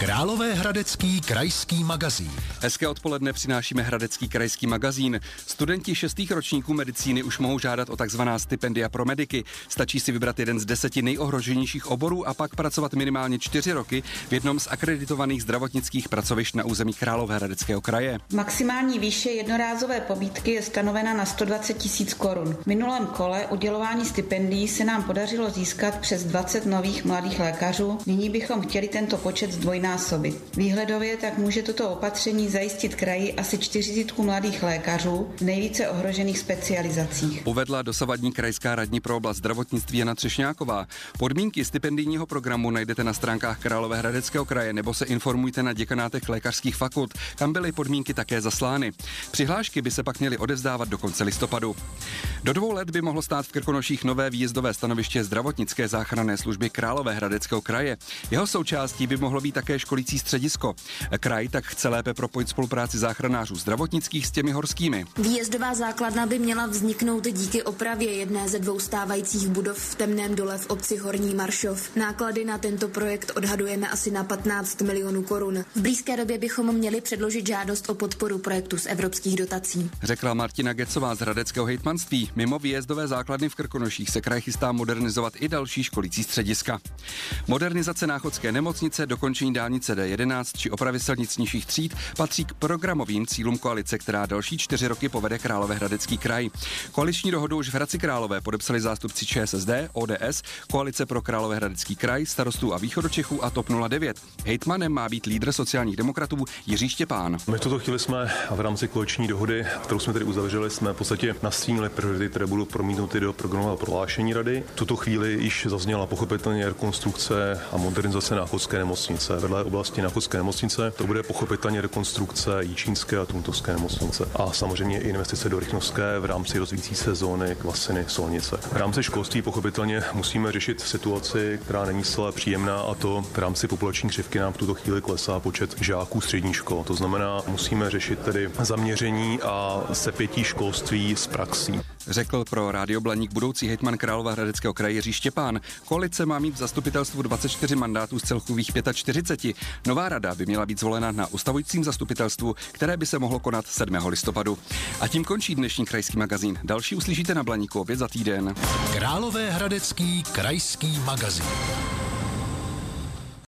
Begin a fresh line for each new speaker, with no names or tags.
Královéhradecký krajský magazín.
Hezké odpoledne přinášíme Hradecký krajský magazín. Studenti 6. ročníků medicíny už mohou žádat o takzvaná stipendia pro mediky. Stačí si vybrat jeden z 10 nejohroženějších oborů a pak pracovat minimálně 4 roky v jednom z akreditovaných zdravotnických pracovišť na území Královéhradeckého kraje.
Maximální výše jednorázové pobídky je stanovena na 120 000 korun. V minulém kole udělování stipendií se nám podařilo získat přes 20 nových mladých lékařů. Nyní bychom chtěli tento počet zdvojnásobit. Výhledově tak může toto opatření zajistit kraji asi 40 mladých lékařů v nejvíce ohrožených specializacích.
Uvedla dosavadní krajská radní pro oblast zdravotnictví Jana Třešňáková. Podmínky stipendijního programu najdete na stránkách Královéhradeckého kraje nebo se informujte na děkanátech lékařských fakult, kam byly podmínky také zaslány. Přihlášky by se pak měly odevzdávat do konce listopadu. Do 2 let by mohlo stát v Krkonoších nové výjezdové stanoviště zdravotnické záchranné služby Královéhradeckého kraje. Jeho součástí by mohlo být také školící středisko. Kraj tak chce lépe propojit spolupráci záchranářů zdravotnických s těmi horskými.
Výjezdová základna by měla vzniknout díky opravě jedné ze 2 stávajících budov v Temném dole v obci Horní Maršov. Náklady na tento projekt odhadujeme asi na 15 milionů korun. V blízké době bychom měli předložit žádost o podporu projektu z evropských dotací,
řekla Martina Gecová z hradeckého hejtmanství. Mimo výjezdové základny v Krkonoších se kraj chystá modernizovat i další školící střediska. Modernizace náchodské nemocnice, dokončení dálnice D11 či opravy silnic nižších tříd patří k programovým cílům koalice, která další 4 roky povede Královéhradecký kraj. Koaliční dohodu už v Hradci Králové podepsali zástupci ČSSD, ODS, Koalice pro Královéhradecký kraj, Starostů a Východočechů a TOP 09. Hejtmanem má být lídr sociálních demokratů Jiří Štěpán.
My v tuto chvíli jsme v rámci koaliční dohody, kterou jsme tedy uzavřeli, jsme v podstatě nastínili priority, které budou promítnuty do programového prohlášení rady. V tuto chvíli již zazněla pochopitelně rekonstrukce a modernizace náchodské nemocnice. Vedle oblasti náchodské nemocnice to bude pochopitelně rekonstrukce Jičínské a Truntovské nemocnice a samozřejmě i investice do Rychnovské v rámci rozvíjící se zóny Kvasiny Solnice. V rámci školství pochopitelně musíme řešit situaci, která není zcela příjemná, a to v rámci populační křivky nám v tuto chvíli klesá počet žáků středních škol. To znamená, musíme řešit tedy zaměření a sepětí školství s praxí,
řekl pro Rádio Blaník budoucí hejtman Královéhradeckého kraje Jiří Štěpán. Koalice má mít v zastupitelstvu 24 mandátů z celkových 45. Nová rada by měla být zvolena na ustavujícím zastupitelstvu, které by se mohlo konat 7. listopadu. A tím končí dnešní krajský magazín. Další uslyšíte na Blaníku opět za týden.
Královéhradecký krajský magazín.